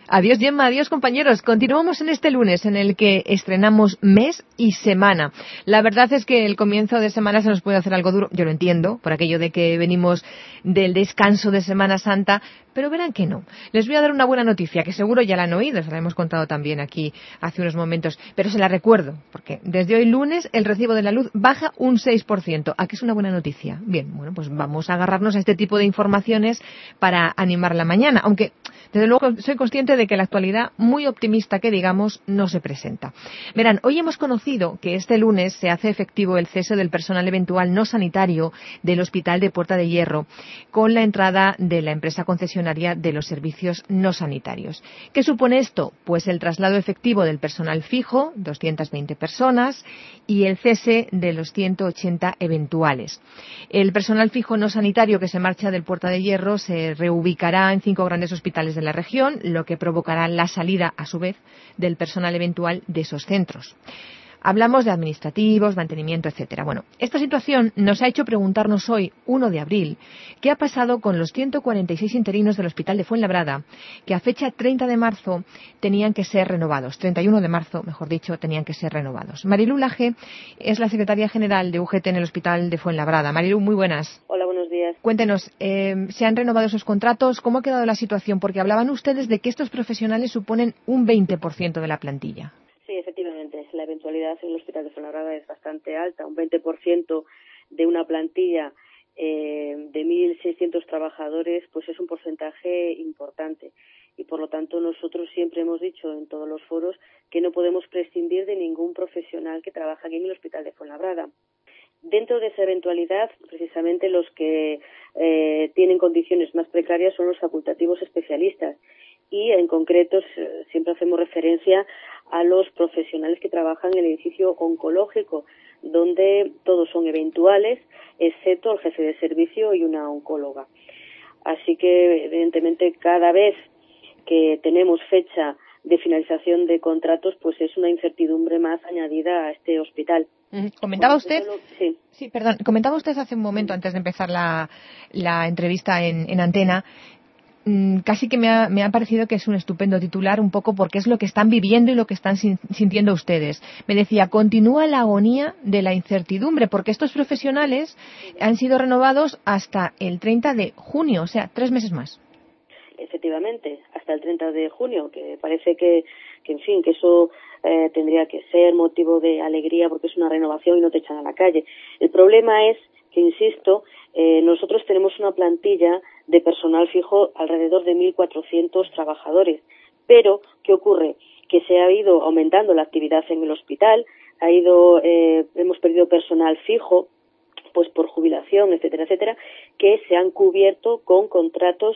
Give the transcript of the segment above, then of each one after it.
Adiós, Gemma, adiós, compañeros. Continuamos en este lunes en el que estrenamos mes y semana. La verdad es que el comienzo de semana se nos puede hacer algo duro, yo lo entiendo, por aquello de que venimos del descanso de Semana Santa, pero verán que no. Les voy a dar una buena noticia, que seguro ya la han oído, se la hemos contado también aquí hace unos momentos, pero se la recuerdo, porque desde hoy lunes el recibo de la luz baja un 6%. ¿A qué es una buena noticia? Bien, bueno, pues vamos a agarrarnos a este tipo de informaciones para animar la mañana, aunque desde luego soy consciente de que la actualidad muy optimista que digamos no se presenta. Verán, hoy hemos conocido que este lunes se hace efectivo el cese del personal eventual no sanitario del Hospital de Puerta de Hierro con la entrada de la empresa concesionaria de los servicios no sanitarios. ¿Qué supone esto? Pues el traslado efectivo del personal fijo, 220 personas, y el cese de los 180 eventuales. El personal fijo no sanitario que se marcha del Puerta de Hierro se reubicará en 5 grandes hospitales de la región, lo que provocará la salida, a su vez, del personal eventual de esos centros. Hablamos de administrativos, mantenimiento, etcétera. Bueno, esta situación nos ha hecho preguntarnos hoy, 1 de abril, qué ha pasado con los 146 interinos del Hospital de Fuenlabrada, que a fecha 30 de marzo tenían que ser renovados. 31 de marzo, mejor dicho, tenían que ser renovados. Marilu Laje es la secretaria general de UGT en el Hospital de Fuenlabrada. Marilu, muy buenas. Hola, buenos días. Cuéntenos, ¿se han renovado esos contratos? ¿Cómo ha quedado la situación? Porque hablaban ustedes de que estos profesionales suponen un 20% de la plantilla. Sí, efectivamente, la eventualidad en el Hospital de Fuenlabrada es bastante alta, un 20% de una plantilla de 1.600 trabajadores, pues es un porcentaje importante. Y por lo tanto nosotros siempre hemos dicho en todos los foros que no podemos prescindir de ningún profesional que trabaja aquí en el Hospital de Fuenlabrada. Dentro de esa eventualidad, precisamente los que tienen condiciones más precarias son los facultativos especialistas. Y en concreto siempre hacemos referencia a los profesionales que trabajan en el edificio oncológico, donde todos son eventuales, excepto el jefe de servicio y una oncóloga. Así que, evidentemente, cada vez que tenemos fecha de finalización de contratos, pues es una incertidumbre más añadida a este hospital. Comentaba usted, Sí, comentaba usted hace un momento, antes de empezar la entrevista en antena, casi que me ha parecido que es un estupendo titular, un poco porque es lo que están viviendo y lo que están sintiendo ustedes. Me decía, continúa la agonía de la incertidumbre, porque estos profesionales han sido renovados hasta el 30 de junio, o sea, 3 meses más. Efectivamente, hasta el 30 de junio, que parece que en fin, que eso tendría que ser motivo de alegría porque es una renovación y no te echan a la calle. El problema es que, insisto, nosotros tenemos una plantilla de personal fijo alrededor de 1.400 trabajadores. Pero, ¿qué ocurre? Que se ha ido aumentando la actividad en el hospital, hemos perdido personal fijo, pues por jubilación, etcétera, etcétera, que se han cubierto con contratos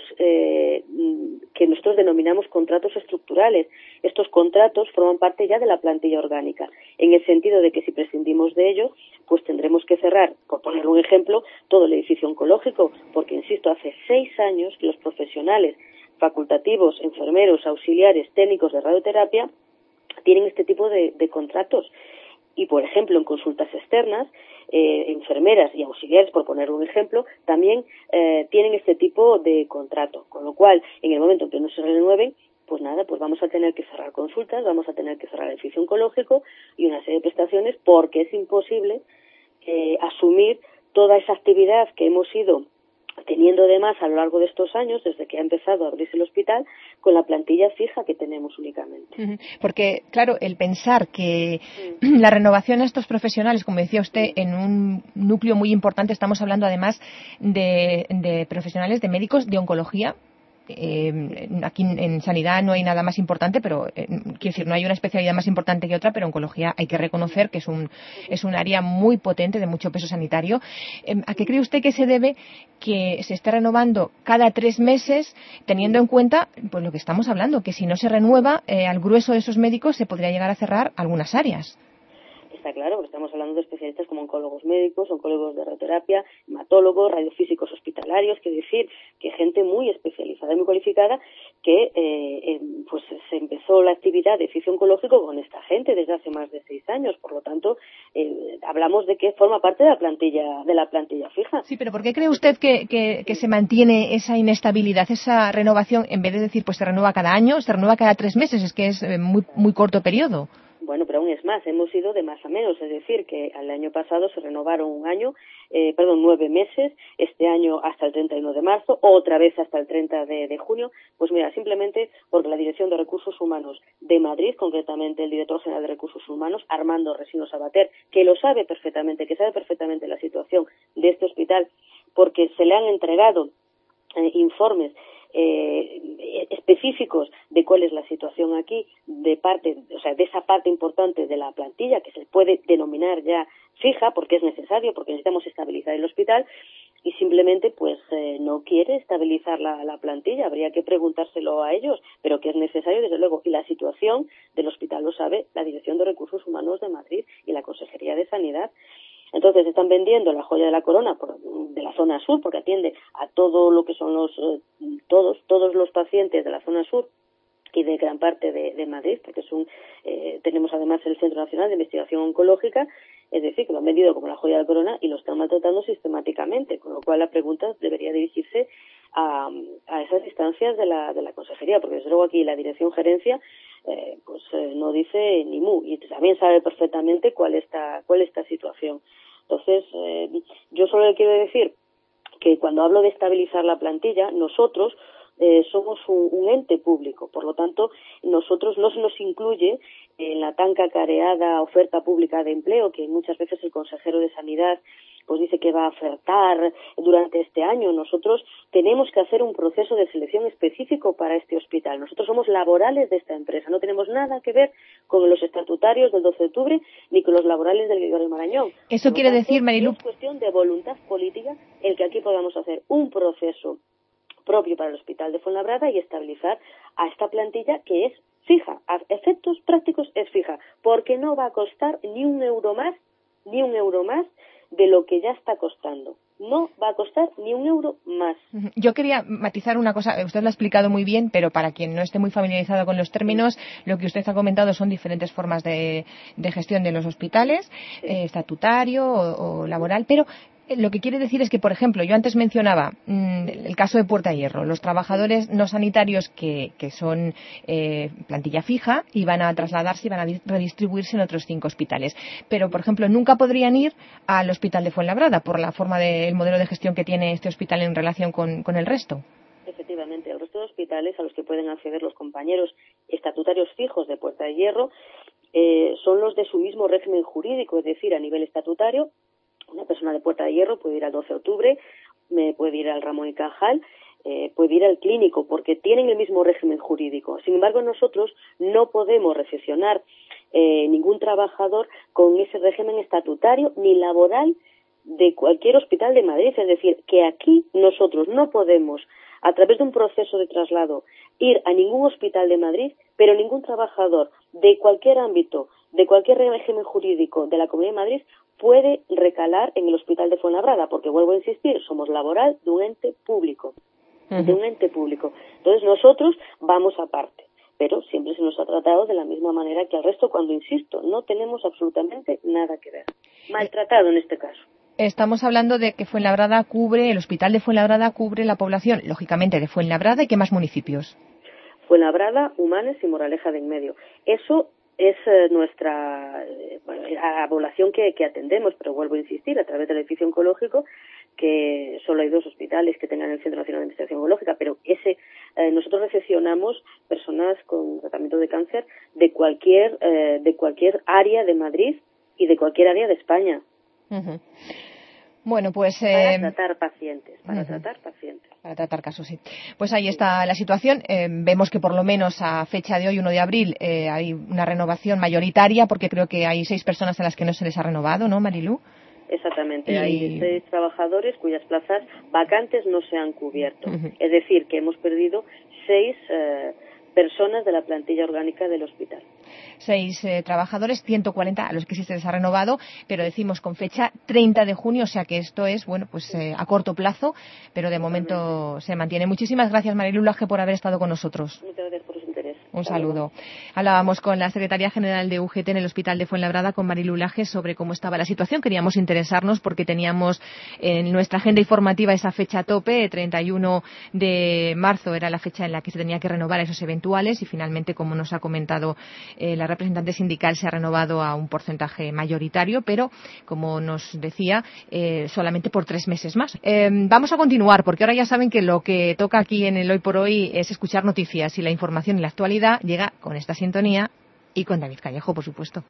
que nosotros denominamos contratos estructurales. Estos contratos forman parte ya de la plantilla orgánica, en el sentido de que si prescindimos de ello, pues tendremos que cerrar, por poner un ejemplo, todo el edificio oncológico, porque, insisto, hace 6 años que los profesionales facultativos, enfermeros, auxiliares, técnicos de radioterapia tienen este tipo de contratos. Y, por ejemplo, en consultas externas, enfermeras y auxiliares, por poner un ejemplo, también tienen este tipo de contrato. Con lo cual, en el momento en que no se renueven, pues nada, pues vamos a tener que cerrar consultas, vamos a tener que cerrar el edificio oncológico y una serie de prestaciones, porque es imposible asumir toda esa actividad que hemos ido teniendo además a lo largo de estos años, desde que ha empezado a abrirse el hospital, con la plantilla fija que tenemos únicamente. Porque, claro, el pensar que la renovación de estos profesionales, como decía usted, en un núcleo muy importante, estamos hablando además de profesionales, de médicos de oncología. Aquí en sanidad no hay nada más importante, pero quiero decir, no hay una especialidad más importante que otra, pero oncología hay que reconocer que es un área muy potente, de mucho peso sanitario. ¿A qué cree usted que se debe que se esté renovando cada 3 meses, teniendo en cuenta pues lo que estamos hablando, que si no se renueva al grueso de esos médicos se podría llegar a cerrar algunas áreas? Está claro, porque estamos hablando de especialistas como oncólogos médicos, oncólogos de radioterapia, hematólogos, radiofísicos hospitalarios, que gente muy especializada y muy cualificada que pues se empezó empezó la actividad de oficio oncológico con esta gente desde hace más de 6 años. Por lo tanto, hablamos de que forma parte de la plantilla fija. Sí, pero ¿por qué cree usted que se mantiene esa inestabilidad, esa renovación, en vez de decir pues se renueva cada año, se renueva cada 3 meses? Es que es muy corto periodo. Bueno, pero aún es más, hemos ido de más a menos, es decir, que el año pasado se renovaron 9 meses, este año hasta el 31 de marzo, otra vez hasta el 30 de junio. Pues mira, simplemente porque la Dirección de Recursos Humanos de Madrid, concretamente el director general de Recursos Humanos, Armando Resino Sabater, que sabe perfectamente la situación de este hospital, porque se le han entregado informes específicos de cuál es la situación aquí, de esa parte importante de la plantilla que se puede denominar ya fija, porque es necesario, porque necesitamos estabilizar el hospital, y simplemente pues no quiere estabilizar la plantilla. Habría que preguntárselo a ellos, pero que es necesario, desde luego. Y la situación del hospital lo sabe la Dirección de Recursos Humanos de Madrid y la Consejería de Sanidad. Entonces están vendiendo la joya de la corona de la zona sur, porque atiende a todo lo que son todos los pacientes de la zona sur y de gran parte de Madrid, porque tenemos además el Centro Nacional de Investigación Oncológica, es decir, que lo han vendido como la joya de la corona y lo están maltratando sistemáticamente, con lo cual la pregunta debería dirigirse a esas instancias de la consejería, porque desde luego aquí la dirección gerencia no dice ni mu, y también sabe perfectamente cuál es esta situación. Entonces, yo solo le quiero decir que cuando hablo de estabilizar la plantilla, nosotros somos un ente público, por lo tanto, nosotros no se nos incluye en la tan cacareada oferta pública de empleo que muchas veces el consejero de Sanidad pues dice que va a ofertar durante este año. Nosotros tenemos que hacer un proceso de selección específico para este hospital. Nosotros somos laborales de esta empresa, no tenemos nada que ver con los estatutarios del 12 de octubre ni con los laborales del Gregorio Marañón. Eso quiere decir, Marilu, es cuestión de voluntad política el que aquí podamos hacer un proceso propio para el Hospital de Fuenlabrada y estabilizar a esta plantilla que es fija, a efectos prácticos es fija, porque no va a costar ni un euro más de lo que ya está costando. No va a costar ni un euro más. Yo quería matizar una cosa, usted lo ha explicado muy bien, pero para quien no esté muy familiarizado con los términos, lo que usted ha comentado son diferentes formas de gestión de los hospitales, estatutario o laboral, pero lo que quiere decir es que, por ejemplo, yo antes mencionaba el caso de Puerta Hierro, los trabajadores no sanitarios que son plantilla fija y van a trasladarse y van a redistribuirse en otros 5 hospitales. Pero, por ejemplo, nunca podrían ir al hospital de Fuenlabrada por la forma del modelo de gestión que tiene este hospital en relación con el resto. Efectivamente, el resto de hospitales a los que pueden acceder los compañeros estatutarios fijos de Puerta de Hierro son los de su mismo régimen jurídico, es decir, a nivel estatutario. Una persona de Puerta de Hierro puede ir al 12 de octubre, puede ir al Ramón y Cajal, puede ir al Clínico, porque tienen el mismo régimen jurídico. Sin embargo, nosotros no podemos recepcionar ningún trabajador con ese régimen estatutario ni laboral de cualquier hospital de Madrid. Es decir, que aquí nosotros no podemos, a través de un proceso de traslado, ir a ningún hospital de Madrid, pero ningún trabajador de cualquier ámbito, de cualquier régimen jurídico de la Comunidad de Madrid puede recalar en el Hospital de Fuenlabrada, porque vuelvo a insistir, somos laboral de un ente público, Entonces nosotros vamos aparte, pero siempre se nos ha tratado de la misma manera que al resto, cuando insisto, no tenemos absolutamente nada que ver. Maltratado en este caso. Estamos hablando de que el Hospital de Fuenlabrada cubre la población, lógicamente, de Fuenlabrada y ¿qué más municipios? Fuenlabrada, Humanes y Moraleja de en medio. Eso es nuestra la población que atendemos, pero vuelvo a insistir, a través del edificio oncológico, que solo hay 2 hospitales que tengan el Centro Nacional de Investigación Oncológica, pero nosotros recepcionamos personas con tratamiento de cáncer de cualquier área de Madrid y de cualquier área de España. Uh-huh. Bueno, pues para tratar pacientes. Para tratar casos, sí. Pues ahí está la situación. Vemos que por lo menos a fecha de hoy, 1 de abril, hay una renovación mayoritaria, porque creo que hay 6 personas a las que no se les ha renovado, ¿no, Marilu? Exactamente, hay 6 trabajadores cuyas plazas vacantes no se han cubierto. Uh-huh. Es decir, que hemos perdido 6 personas de la plantilla orgánica del hospital. 6 trabajadores, 140 a los que sí se les ha renovado, pero decimos con fecha 30 de junio, o sea que esto es, a corto plazo, pero de momento se mantiene. Muchísimas gracias, Marilu Laje, por haber estado con nosotros. Muchas gracias por su interés. Un saludo. Hablábamos con la secretaria general de UGT en el Hospital de Fuenlabrada, con Marilu Laje, sobre cómo estaba la situación. Queríamos interesarnos porque teníamos en nuestra agenda informativa esa fecha tope, 31 de marzo era la fecha en la que se tenía que renovar esos eventuales y finalmente, como nos ha comentado la representante sindical, se ha renovado a un porcentaje mayoritario, pero, como nos decía, solamente por 3 meses más. Vamos a continuar porque ahora ya saben que lo que toca aquí en el Hoy por Hoy es escuchar noticias y la información y la actualidad llega con esta sintonía y con David Callejo, por supuesto.